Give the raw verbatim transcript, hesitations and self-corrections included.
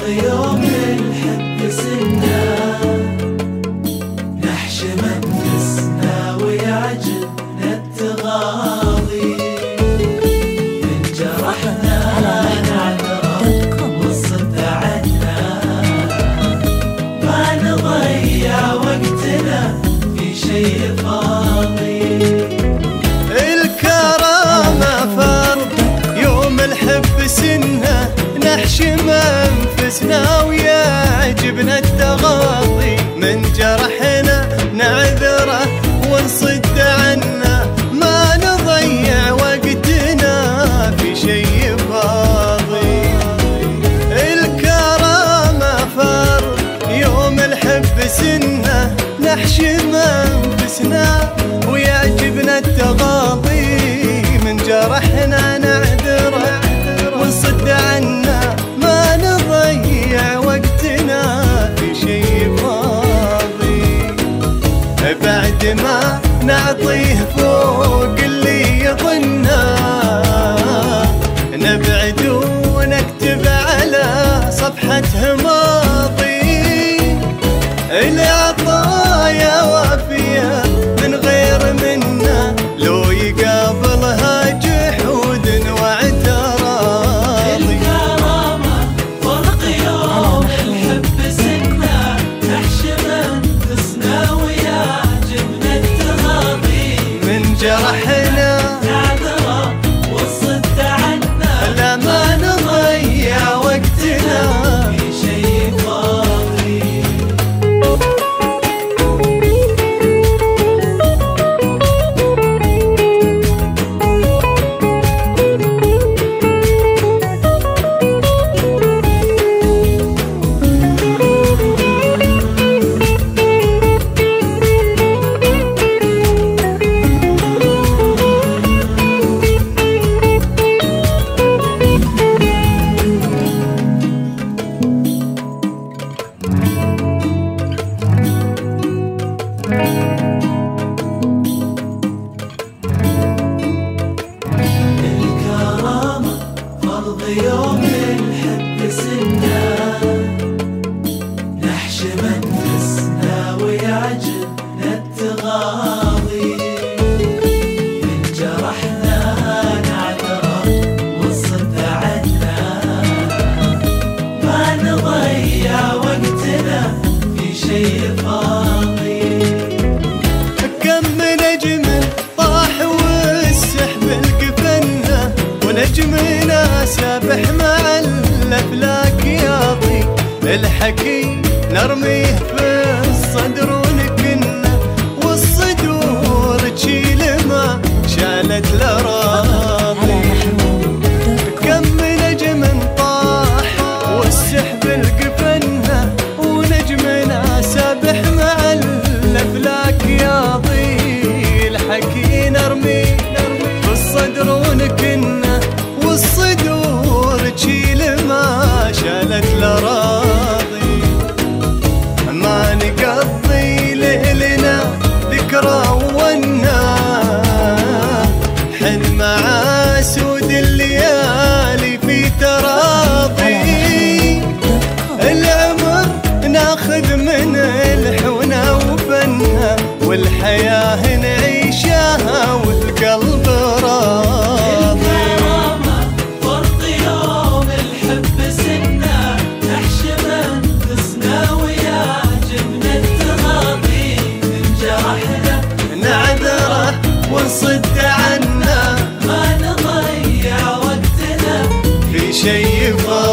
يوم الحب سنة نحشم أنفسنا ويعجبنا التغاضي، إن جرحنا نعترف والصد عنا، ما نضيع وقتنا في شيء فاضي. الكرامة فرض يوم الحب سنة نحشم أنفسنا ويعجبنا التغاضي، من جرحنا نعذره ونصد عنه، ما نضيع وقتنا في شيء فاضي. الكرامة فرض يوم الحب سنة نحشم أنفسنا ويعجبنا التغاضي، من جرحنا نعذره ونصد عنه، ما نضيع وقتنا في شيء فاضي. بعد ما نعطيه فوق اللي يظنه نبعد ونكتب على صفحته ماضي، العطايا وافية من غير منا، لو يقابلها جحود واعتراض. الكرامة فرق يوم الحب سنة نحشم أنفسنا ويعجبنا التغاضي، من جرحنا نعذره والصد عنا، لا ما نضيع وقتنا في شيء فاضي. الكرامة فرض يوم الحب سنة نحشم أنفسنا ويعجبنا التغاضي، إن جرحنا نعترف والصد عنا، ما نضيع وقتنا في شيء فاضي. كم نجم طاح والسحب القفنه، ونجمنا سابح مع الافلاك ياضي، الحكي نرميه في الصدر ونكنه، والصدور تشيل ما شالت الاراضي. كم نجم طاح والسحب القفنه، ونجمنا سابح مع الافلاك ياضي، الحكي نرمي في الصدر ونكنه، والصدور تشيل ما شالت الاراضي. ما نقضي ليلنا ذكرى ونا حن مع سود الليالي في تراضي، العمر ناخذ من الحونه وفنها، والحياه نعيشها والقلب راضي. الكرامة فرض يوم الحب سنة نحشم أنفسنا ويعجبنا التغاضي، من جرحنا نعذره ونصد عنه، ما نضيع وقتنا في شيء فاضي.